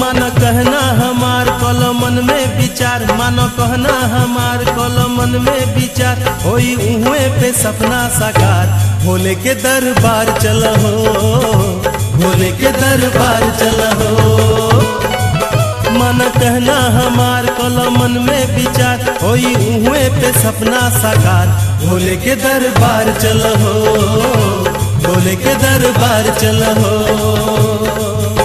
मानो कहना हमार कलो मन में विचार, मानो कहना हमार कलो मन में विचार, होई उहुए पे सपना साकार। भोले के दरबार चलो हो, भोले के दरबार चलो हो। मानो कहना हमार कलो मन में विचार, होई उहुए पे सपना साकार। भोले के दरबार चलो हो, भोले के दरबार चलो हो।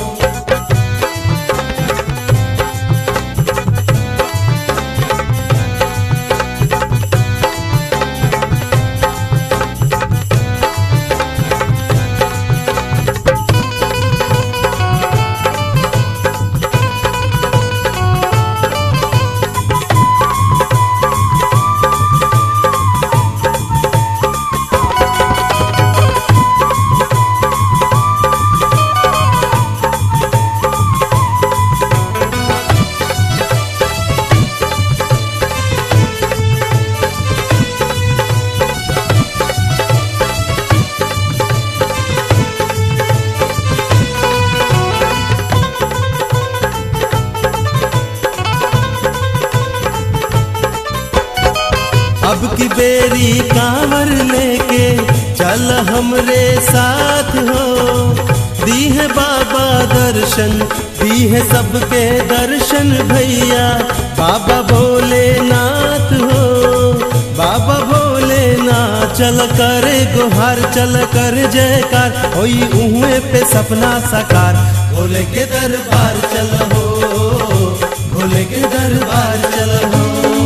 अब की बेरी कांवर लेके चल हमरे साथ हो। दी है बाबा दर्शन, दी है सबके दर्शन भैया। बाबा भोलेनाथ हो, बाबा भोलेनाथ। चल करे गुहार, चल कर जयकार, होई उहुए पे सपना साकार। भोले के दरबार चल हो, भोले के दरबार चल हो।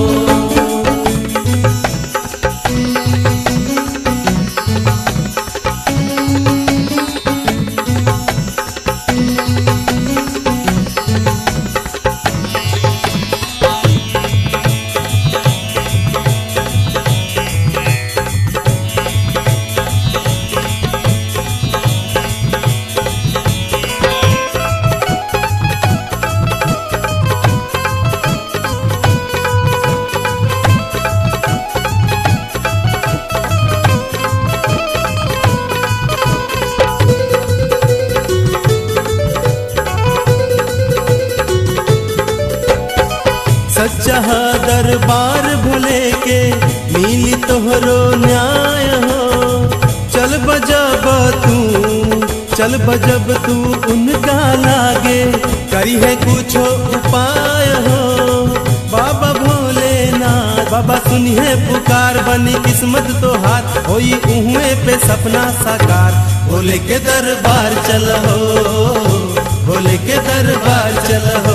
सच्चा दरबार भोले के मिली तोहरो न्याय हो। चल बजब तू, चल बजब तू उनका लागे, करी है कुछ उपाय हो। बाबा भोलेनाथ, बाबा सुनी है पुकार, बनी किस्मत तोहार, होई उहुए पे सपना साकार। भोले के दरबार चल हो, भोले के दरबार चल हो।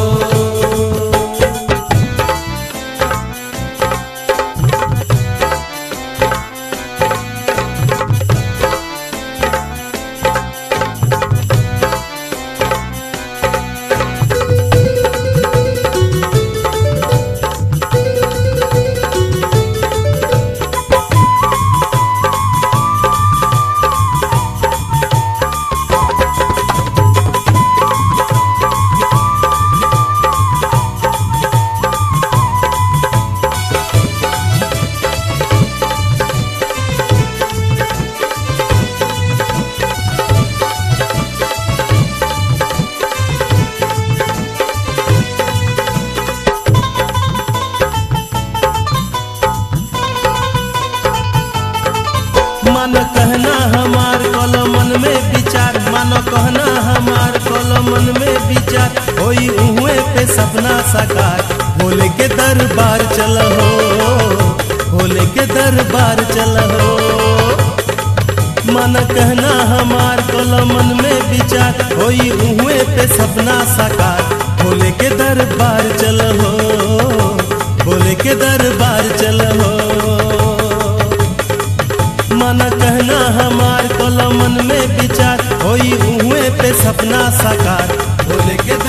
मानो कहना हमार कलो मन में विचार, मानो कहना हमार कलो मन में विचार, होई उहुए पे सपना साकार। भोले के दरबार चल हो, भोले के दरबार चल हो। मानो कहना हमार कलो मन में विचार, होई उहुए पे सपना साकार। भोले के दरबार चल हो, भोले के दरबार चल हो। मानो कहना हमार कलो मन में विचार, होई उहुए पे सपना साकार। भोले के